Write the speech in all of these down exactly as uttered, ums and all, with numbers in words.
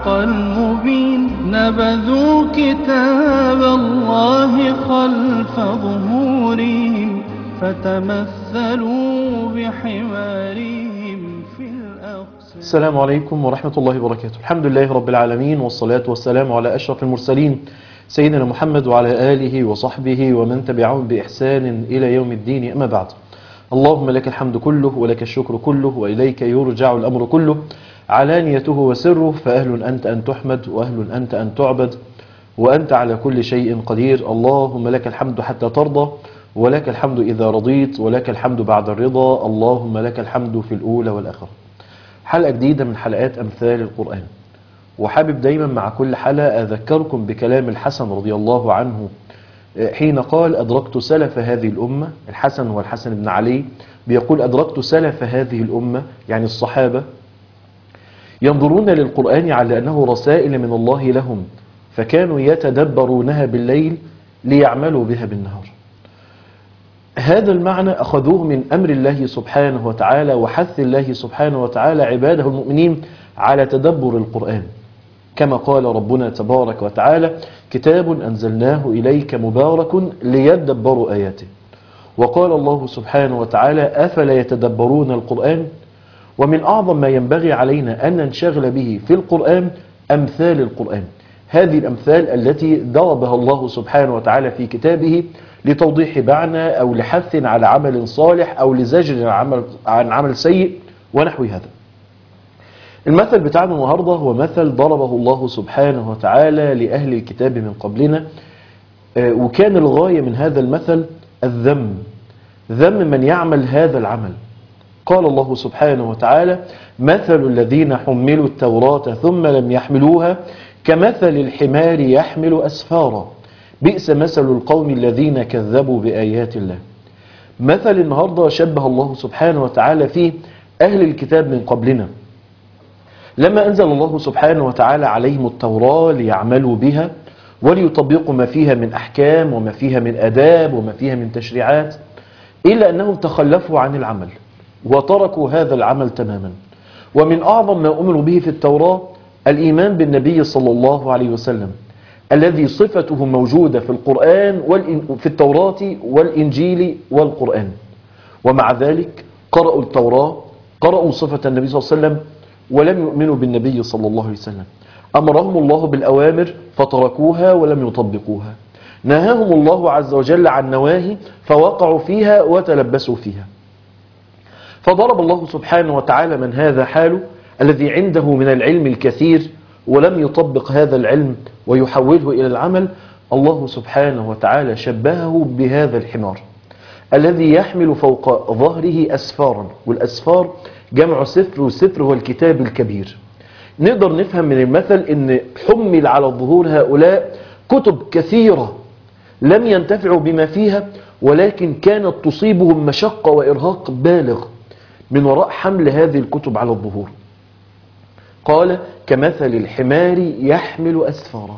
الحق المبين نبذوا كتاب الله خلف ظهورهم فتمثلوا بحمارهم في الأقصى. السلام عليكم ورحمة الله وبركاته. الحمد لله رب العالمين، والصلاة والسلام على أشرف المرسلين سيدنا محمد وعلى آله وصحبه ومن تبعهم بإحسان إلى يوم الدين، أما بعد. اللهم لك الحمد كله ولك الشكر كله وإليك يرجع الأمر كله، علانيته وسره، فأهل أنت أن تحمد وأهل أنت أن تعبد وأنت على كل شيء قدير. اللهم لك الحمد حتى ترضى، ولك الحمد إذا رضيت، ولك الحمد بعد الرضا. اللهم لك الحمد في الأولى والآخرة. حلقة جديدة من حلقات أمثال القرآن، وحابب دايما مع كل حلقة أذكركم بكلام الحسن رضي الله عنه حين قال: أدركت سلف هذه الأمة. الحسن هو الحسن بن علي، بيقول: أدركت سلف هذه الأمة، يعني الصحابة، ينظرون للقرآن على أنه رسائل من الله لهم، فكانوا يتدبرونها بالليل ليعملوا بها بالنهار. هذا المعنى أخذوه من أمر الله سبحانه وتعالى وحث الله سبحانه وتعالى عباده المؤمنين على تدبر القرآن، كما قال ربنا تبارك وتعالى: كتاب أنزلناه إليك مبارك ليدبروا آياته. وقال الله سبحانه وتعالى: أفلا يتدبرون القرآن. ومن أعظم ما ينبغي علينا أن ننشغل به في القرآن أمثال القرآن، هذه الأمثال التي ضربها الله سبحانه وتعالى في كتابه لتوضيح معنى أو لحث على عمل صالح أو لزجر عن عمل سيء ونحو هذا. المثل بتاعنا النهاردة هو مثل ضربه الله سبحانه وتعالى لأهل الكتاب من قبلنا، وكان الغاية من هذا المثل الذم، ذم من يعمل هذا العمل. قال الله سبحانه وتعالى: مثل الذين حملوا التوراة ثم لم يحملوها كمثل الحمار يحمل أسفارا بئس مثل القوم الذين كذبوا بآيات الله. مثل النهاردة شبه الله سبحانه وتعالى فيه أهل الكتاب من قبلنا، لما أنزل الله سبحانه وتعالى عليهم التوراة ليعملوا بها وليطبقوا ما فيها من أحكام وما فيها من أداب وما فيها من تشريعات، إلا أنهم تخلفوا عن العمل وتركوا هذا العمل تماما. ومن أعظم ما أمروا به في التوراة الإيمان بالنبي صلى الله عليه وسلم، الذي صفته موجودة في القرآن في التوراة والإنجيل والقرآن، ومع ذلك قرأوا التوراة، قرأوا صفة النبي صلى الله عليه وسلم، ولم يؤمنوا بالنبي صلى الله عليه وسلم. أمرهم الله بالأوامر فتركوها ولم يطبقوها، نهاهم الله عز وجل عن نواهي فوقعوا فيها وتلبسوا فيها. فضرب الله سبحانه وتعالى من هذا حاله، الذي عنده من العلم الكثير ولم يطبق هذا العلم ويحوله إلى العمل. الله سبحانه وتعالى شبهه بهذا الحمار الذي يحمل فوق ظهره أسفارا، والأسفار جمع سفر، والسفر هو الكتاب الكبير. نقدر نفهم من المثل أن حمل على الظهور هؤلاء كتب كثيرة لم ينتفعوا بما فيها، ولكن كانت تصيبهم مشقة وإرهاق بالغ من وراء حمل هذه الكتب على الظهور. قال: كمثل الحمار يحمل أسفارا.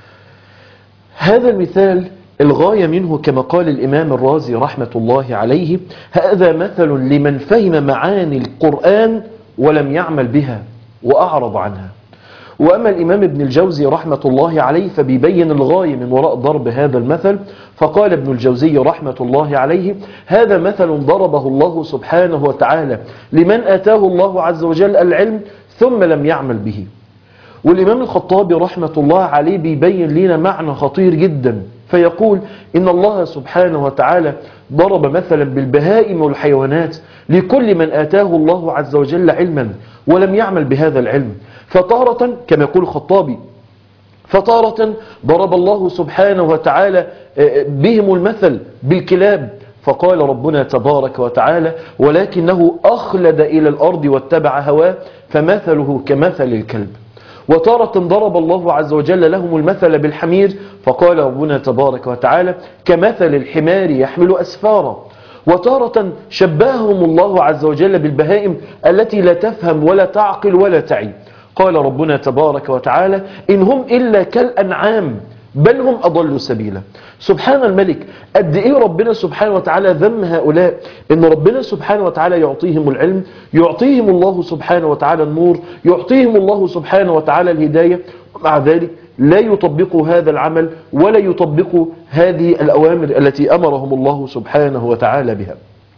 هذا المثال الغاية منه كما قال الإمام الرازي رحمة الله عليه: هذا مثل لمن فهم معاني القرآن ولم يعمل بها وأعرض عنها. وأما الإمام ابن الجوزي رحمة الله عليه فبيبين الغاية من وراء ضرب هذا المثل، فقال ابن الجوزي رحمة الله عليه: هذا مثل ضربه الله سبحانه وتعالى لمن آتاه الله عز وجل العلم ثم لم يعمل به. والإمام الخطابي رحمة الله عليه بيبين لنا معنى خطير جدا، فيقول: إن الله سبحانه وتعالى ضرب مثلا بالبهائم والحيوانات لكل من آتاه الله عز وجل علما ولم يعمل بهذا العلم. فتارة كما يقول الخطابي، فتارة ضرب الله سبحانه وتعالى بهم المثل بالكلاب، فقال ربنا تبارك وتعالى: ولكنه أخلد إلى الأرض واتبع هواه فمثله كمثل الكلب. وتارة ضرب الله عز وجل لهم المثل بالحمير، فقال ربنا تبارك وتعالى: كمثل الحمار يحمل أسفارا. وتارة شبههم الله عز وجل بالبهائم التي لا تفهم ولا تعقل ولا تعي، قال ربنا تبارك وتعالى: إن هم إلا كالأنعام بل هم أضلوا سبيلا. سبحان الملك، قد إيه ربنا سبحانه وتعالى ذم هؤلاء، إن ربنا سبحانه وتعالى يعطيهم العلم، يعطيهم الله سبحانه وتعالى النور، يعطيهم الله سبحانه وتعالى الهداية، ومع ذلك لا يطبقوا هذا العمل ولا يطبقوا هذه الأوامر التي أمرهم الله سبحانه وتعالى بها.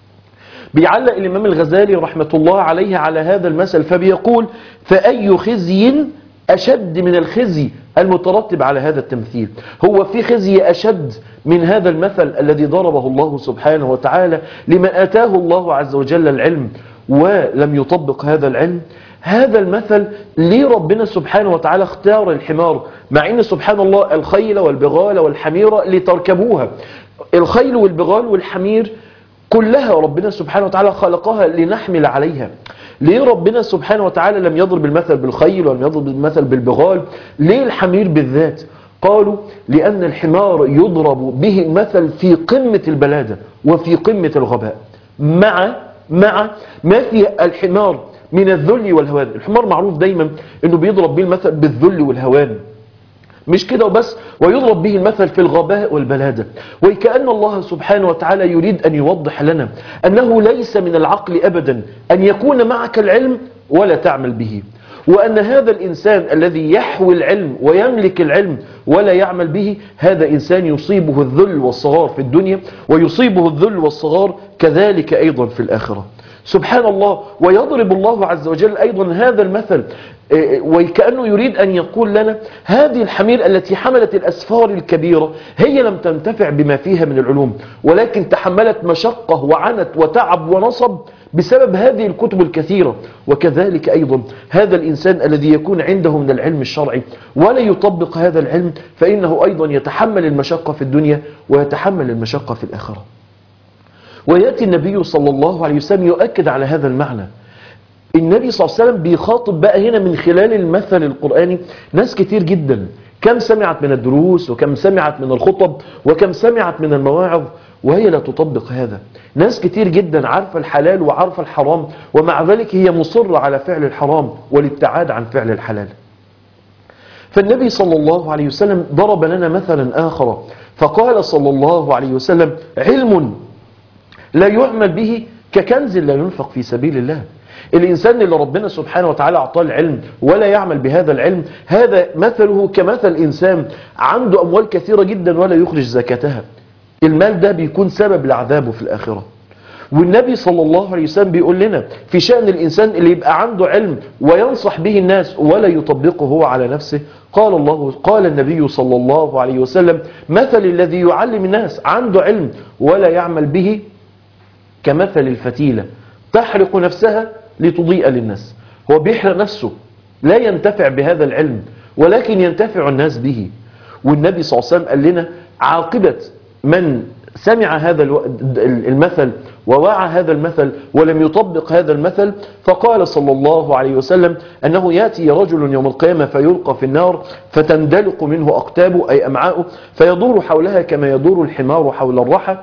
بيعلق الإمام الغزالي رحمة الله عليه على هذا المثل فبيقول: فأي خزي أشد من الخزي المترتب على هذا التمثيل؟ هو في خزي أشد من هذا المثل الذي ضربه الله سبحانه وتعالى لمن آتاه الله عز وجل العلم ولم يطبق هذا العلم؟ هذا المثل ليه ربنا سبحانه وتعالى اختار الحمار، مع ان سبحان الله الخيل والبغال والحمير لتركبوها؟ الخيل والبغال والحمير كلها ربنا سبحانه وتعالى خلقها لنحمل عليها. ليه ربنا سبحانه وتعالى لم يضرب المثل بالخيل ولم يضرب المثل بالبغال؟ ليه الحمير بالذات؟ قالوا لأن الحمار يضرب به المثل في قمة البلادة وفي قمة الغباء، مع مع ما في الحمار من الذل والهوان. الحمار معروف دايما انه بيضرب به المثل بالذل والهوان، مش كده وبس، ويضرب به المثل في الغباء والبلادة. وكأن الله سبحانه وتعالى يريد أن يوضح لنا أنه ليس من العقل أبدا أن يكون معك العلم ولا تعمل به، وأن هذا الإنسان الذي يحوي العلم ويملك العلم ولا يعمل به، هذا إنسان يصيبه الذل والصغار في الدنيا ويصيبه الذل والصغار كذلك أيضا في الآخرة. سبحان الله. ويضرب الله عز وجل أيضا هذا المثل، وكأنه يريد أن يقول لنا هذه الحمير التي حملت الأسفار الكبيرة هي لم تنتفع بما فيها من العلوم، ولكن تحملت مشقة وعنت وتعب ونصب بسبب هذه الكتب الكثيرة. وكذلك أيضا هذا الإنسان الذي يكون عنده من العلم الشرعي ولا يطبق هذا العلم، فإنه أيضا يتحمل المشقة في الدنيا ويتحمل المشقة في الآخرة. ويأتي النبي صلى الله عليه وسلم يؤكد على هذا المعنى. النبي صلى الله عليه وسلم بيخاطب بقى هنا من خلال المثل القرآني ناس كتير جدا، كم سمعت من الدروس وكم سمعت من الخطب وكم سمعت من المواعظ وهي لا تطبق هذا. ناس كتير جدا عارفة الحلال وعارفة الحرام، ومع ذلك هي مصرة على فعل الحرام والابتعاد عن فعل الحلال. فالنبي صلى الله عليه وسلم ضرب لنا مثلا آخر فقال صلى الله عليه وسلم: علم لا يعمل به ككنز لا ينفق في سبيل الله. الإنسان اللي ربنا سبحانه وتعالى أعطاه العلم ولا يعمل بهذا العلم، هذا مثله كمثل إنسان عنده أموال كثيرة جدا ولا يخرج زكاتها. المال ده بيكون سبب لعذابه في الآخرة. والنبي صلى الله عليه وسلم بيقول لنا في شأن الإنسان اللي يبقى عنده علم وينصح به الناس ولا يطبقه هو على نفسه. قال الله قال النبي صلى الله عليه وسلم: مثل الذي يعلم الناس عنده علم ولا يعمل به كمثل الفتيلة تحرق نفسها لتضيء للناس. هو بيحرق نفسه، لا ينتفع بهذا العلم ولكن ينتفع الناس به. والنبي صلى الله عليه وسلم قال لنا عاقبة من سمع هذا المثل ووعى هذا المثل ولم يطبق هذا المثل، فقال صلى الله عليه وسلم أنه يأتي رجل يوم القيامة فيلقى في النار فتندلق منه أقتابه أي أمعاؤه فيدور حولها كما يدور الحمار حول الرحى،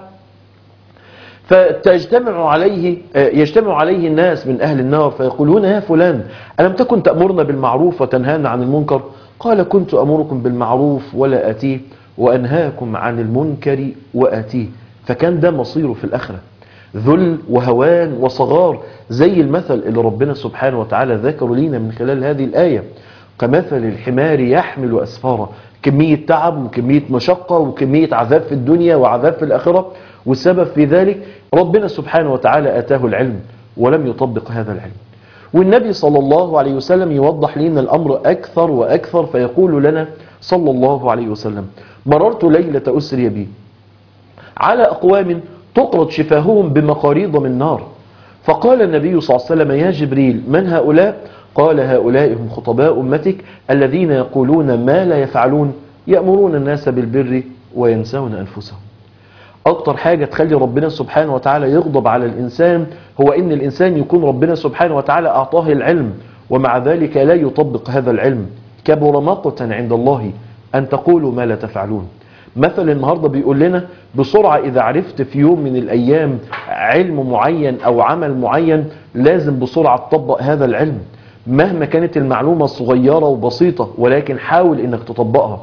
فتجتمع عليه يجتمع عليه الناس من أهل النار فيقولون: يا فلان ألم تكن تأمرنا بالمعروف وتنهانا عن المنكر؟ قال: كنت أمركم بالمعروف ولا أتيه وأنهاكم عن المنكر وأتيه. فكان ده مصيره في الآخرة، ذل وهوان وصغار، زي المثل اللي ربنا سبحانه وتعالى ذكر لنا من خلال هذه الآية: كمثل الحمار يحمل أسفارا. كمية تعب وكمية مشقة وكمية عذاب في الدنيا وعذاب في الآخرة، والسبب في ذلك ربنا سبحانه وتعالى آتاه العلم ولم يطبق هذا العلم. والنبي صلى الله عليه وسلم يوضح لنا الأمر أكثر وأكثر فيقول لنا صلى الله عليه وسلم: مررت ليلة أسري بي على أقوام تقرض شفاههم بمقاريض من نار، فقال النبي صلى الله عليه وسلم: يا جبريل من هؤلاء؟ قال: هؤلاء هم خطباء أمتك الذين يقولون ما لا يفعلون، يأمرون الناس بالبر وينسون أنفسهم. أكتر حاجة تخلي ربنا سبحانه وتعالى يغضب على الإنسان هو إن الإنسان يكون ربنا سبحانه وتعالى أعطاه العلم ومع ذلك لا يطبق هذا العلم. كبر مقتا عند الله أن تقولوا ما لا تفعلون. مثل النهاردة بيقول لنا بسرعة إذا عرفت في يوم من الأيام علم معين أو عمل معين لازم بسرعة تطبق هذا العلم، مهما كانت المعلومة صغيرة وبسيطة ولكن حاول إنك تطبقها.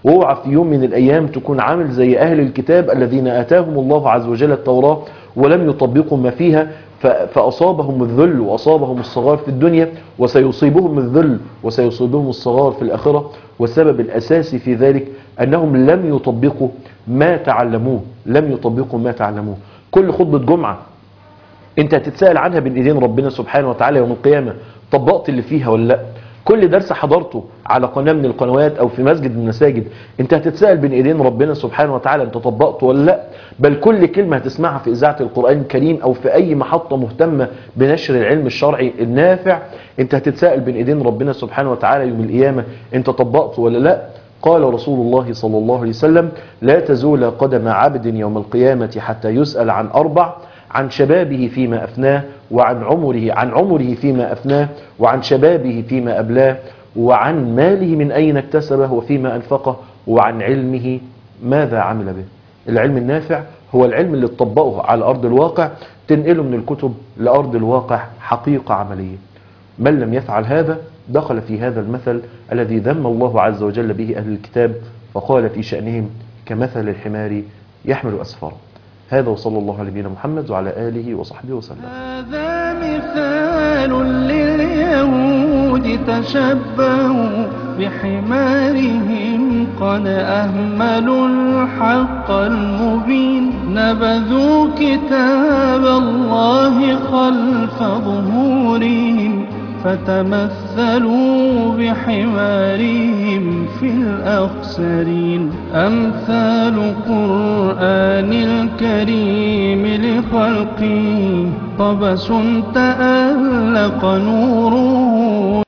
واوعى في يوم من الأيام تكون عامل زي أهل الكتاب الذين آتاهم الله عز وجل التوراة ولم يطبقوا ما فيها فأصابهم الذل وأصابهم الصغار في الدنيا، وسيصيبهم الذل وسيصيبهم الصغار في الآخرة. والسبب الأساسي في ذلك أنهم لم يطبقوا ما تعلموه لم يطبقوا ما تعلموه. كل خطبة جمعة انت هتتسأل عنها بين ايدين ربنا سبحانه وتعالى يوم القيامة، طبقت اللي فيها ولا لا؟ كل درس حضرته على قناة من القنوات او في مسجد من المساجد انت هتتسأل بين ايدين ربنا سبحانه وتعالى انت طبقته ولا لا؟ بل كل كلمة هتسمعها في اذاعة القرآن الكريم او في اي محطة مهتمة بنشر العلم الشرعي النافع انت هتتسأل بين ايدين ربنا سبحانه وتعالى يوم القيامة انت طبقته ولا لا؟ قال رسول الله صلى الله عليه وسلم: لا تزول قدم عبد يوم القيامة حتى يسأل عن أربع: عن شبابه فيما أفناه، وعن عمره عن عمره فيما أفناه، وعن شبابه فيما أبلاه، وعن ماله من أين اكتسبه وفيما أنفقه، وعن علمه ماذا عمل به. العلم النافع هو العلم اللي تطبقه على أرض الواقع، تنقله من الكتب لأرض الواقع حقيقة عملية. من لم يفعل هذا دخل في هذا المثل الذي ذم الله عز وجل به أهل الكتاب، فقال في شأنهم: كمثل الحمار يحمل أسفارا. هذا وصلى الله على نبينا محمد وعلى آله وصحبه وسلم. هذا مثال لليهود تشبهوا بحمارهم قد أهملوا الحق المبين، نبذوا كتاب الله خلف ظهورهم فتمثلوا بحمارهم في الأخسرين. أمثال قرآن الكريم لخلقه طبس تألق نوره